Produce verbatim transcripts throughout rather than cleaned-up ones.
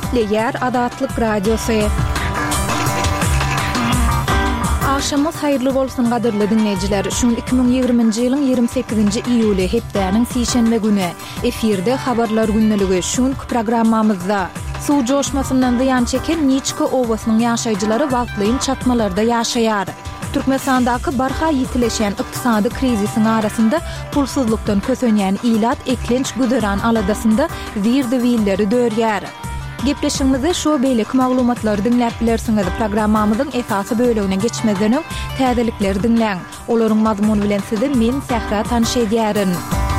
Eýär Adatlyk Radiosu. Akşamyz haýyrly bolsun gadyrly dinleýijiler. Şu iki bin ýygrymynjy ýylyň ýygrimi sekizinji iýuly hepdäniň sişenme güni. Efirde habarlar günneligi şun programmamyzda suw joşmasyndan ýan çeken Niçke owasynyň ýaşaýjylary wagtlyň çatmalarda ýaşaýar. Türkmenistandaky barha ýitileşen ykdysady krizisiň arasynda pulsuzlukdan kösenýän ilat eklenç güderan aladasynda wirdi willeri dörýär. Gepleşigimizi şu beýlik maglumatlary dinläp bilersiňiz. Programmamyzyň esasy bölегine geçmeden öň täzelikleri dinläň. Olaryň mazmuny bilen sizi men Sähra tanyş edýärin.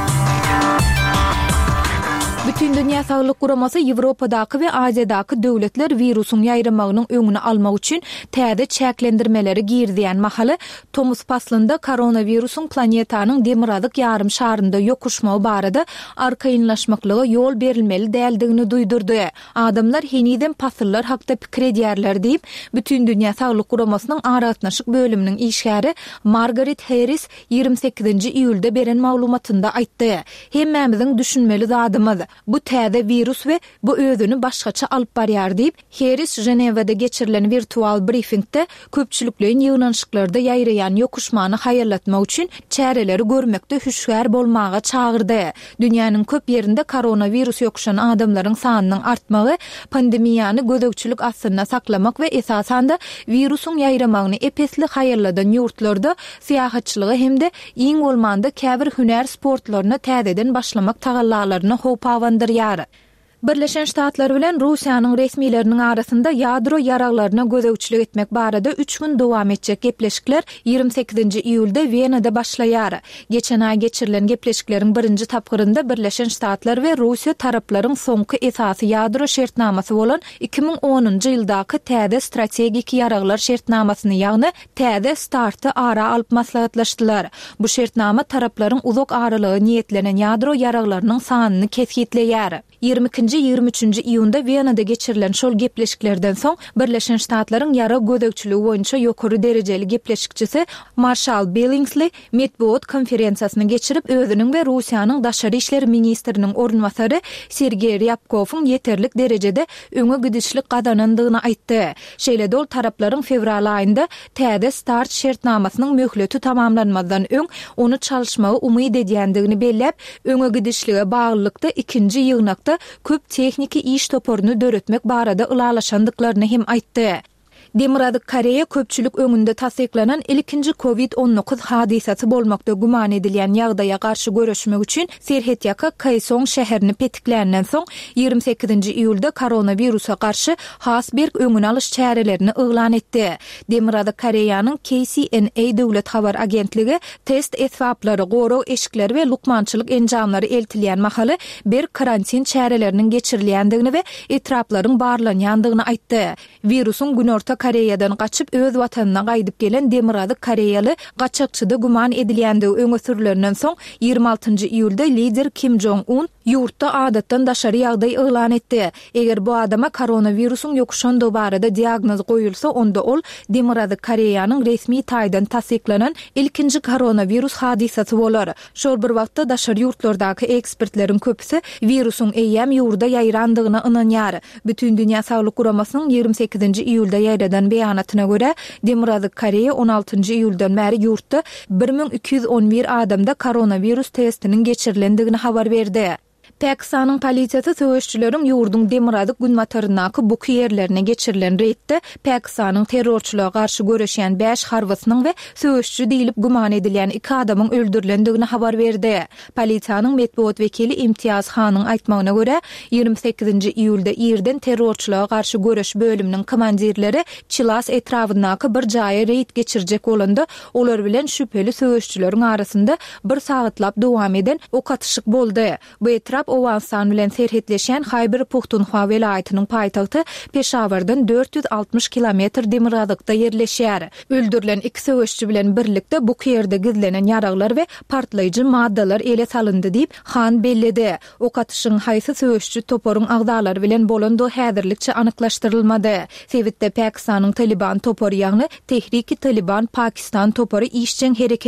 Bütün Dünya Sağlyk Guramasy Ýewropadaky we Aziýadaky döwletler wirusyň ýaýramagynyň öňüni almak üçin täze çäklendirmeleri girdiýän mahaly Tomus paslynda koronawirusyň planetanyň demiradyk ýarym şarynda ýokuşmagy barada arkaýynlaşmaklygy ýol berilmeli däldigini duýdurdy. Adamlar heniden pasyllar hakda pikir edýärler diýip Bütün Dünya Sağlyk Guramasynyň aratnaşyk bölüminiň işgäri Margaret Harris ýygrimi sekizinji iýulda beren maglumatynda aýtdy. Hemmämiziň düşünmeli zadymyz bu täze virus we bu özüni başgaça alyp barýar diýip Harris Jenewada geçirilen virtual briefingde köpçüliklerin ýygnanşyklarda ýaýrayan ýokuşmany haýarlatmak üçin çäreleri görmekde hüşgär bolmaga çağırdy. Dünýäniň köp ýerinde koronavirus ýokuşan adamlaryň sanynyň artmagy pandemiýany gözegçilik astyna saklamak we esasan da virusyň ýaýramagyny epesli haýarladan ýurtlarda syýahatçylygy hemde iň bolmanda käbir hünär sportlaryna täzeden başlamak tagallalaryna hopa Vandırýar. Birleşen Ştatlar bilen Russiýanyň resmiýetleriniň arasynda ýadro ýaraglaryna gözegçilik etmek barada üç gün dowam etjek gepleşikler ýygrimi sekizinji iýulda Wienada başlaýar. Geçen aý geçirilen gepleşikleriň birinji tapgyrynda Birleşen Ştatlar we Russiýa taraplaryň soňky esasy ýadro şertnamasy bolan iki bin onunji ýyldaky täze strategik ýaraglar şertnamasyny ýagny täze starty ara alyp maslahatlaşdylar. Bu şertnama taraplaryň uzak aralygy niýetlenen ýadro ýaraglarynyň sanyny kesgitleýär. ýygrimi ikinji ýygrimi üçinji iýunda Wienada geçirilen şol gepleşiklerden soň Birleşen Ştatlaryň ýara gözegçiligi boýunça ýokary derejeli gepleşikçisi Marshall Billingsley medbuat konferensiýasyny geçirip özüniň we Russiýanyň daşary işleri ministriniň ornwasary Sergey Ryabkowyň ýeterlik derejede öňe gidişlik gadanandygyny aýtdy. Şeýle dol taraplaryň fevral aýynda täze start şertnamasynyň möhleti tamamlanmadan öň onu çalışmagy umyt edýändigini belläp öňe gidişlige baglykda ikinji ýygnakda köp tehniki iş toporunu döretmek barada ılalaşandıklarını hem aýtdy. Demiradyk Koreýa köpçülik öňünde tasdiklanan ilkinji covid on dokuz hadisasy bolmakda guman edilýän ýagdaýa garşy görüşmek üçin Serhetýaka Kaesong şäherini petiklenden soň ýygrimi sekizinji iýulda koronawirusa garşy has bir öňüni alyş çärelerini yglan etdi. Demiradyk Koreýanyň K C N A döwlet habar agentligi test esbaplary, goraw eşikleri we lukmançylyk enjamlary eltilýän mahaly bir karantin çäreleriniň geçirilýändigini we etraplaryň barlanýandygyny aýtdy. Virusyň günorta Koreýadan gaçyp öz watanyna gaýdyp gelen demiradyk Koreýaly gaçakçyda guman edilýändigi öňe sürilenden soň ýygrimi altynjy iýulda lider Kim Jong-un ýurtda adatdan daşary ýagdaý yglan etdi. Eger bu adama koronawirusyň ýokuşandy barada diagnoz goýulsa, onda ol demiradyk Koreýanyň resmi taýdan tasdiklanan ilkinji koronawirus hadisasy bolar. Şol bir wagtda daşary ýurtlardaky ekspertleriň köpüsi virusyň eýäm ýurda ýaýrandygyna ynanýar. Bütün Dünya Sağlyk Guramasynyň ýygrimi sekizinji iýulda ýaýradan beýanatyna görä, demiradyk Koreýa on altynjy iýuldan bäri ýurtda bir min iki ýüz on bir adamda koronawirus testiniň geçirilendigini habar berdi. Pakistanyň polisiýasy söwüşçüleriň ýurduň demiradyk günmatarynaky bu ýerlerine geçirilen reýtde Pakistanyň terrorçylyga garşy görüşýän beş harwasynyň we söwüşçü diýilip guman edilýän iki adamyň öldürilendigini habar berdi. Polisiýanyň medbuat wekili Imtiaz Hanyň aýtmagyna görä, ýygrimi sekizinji iýulda ýerden terrorçylyga garşy görüş bölüminiň komandirleri Chilas etrafyndaky bir jaýa reýt geçirjek bolanda olar bilen şüpheli söwüşçüleriň arasynda bir sagatlap dowam eden ok atyşyk boldy. Bu etraf Owanstan bilen serhetleşen Hayber Puxtunxwa welaýatynyň paýtagty Peşawardan dört yüz altmış kilometr demiradykda ýerleşýär. Öldürilen iki söwüşçü bilen birlikde bu ýerde gizlenen ýaraglar we partlaýjy maddalar ele salyndy diýip Han belledi. Ok atyşyň haýsy söwüşçü toporuň agdalary bilen bolando häzirlikçe anyklaşdyrylmady. Sewitde Pakistanyň Taliban toporu ýagny Tehrik-i Taliban Pakistan toporu işçiň hereket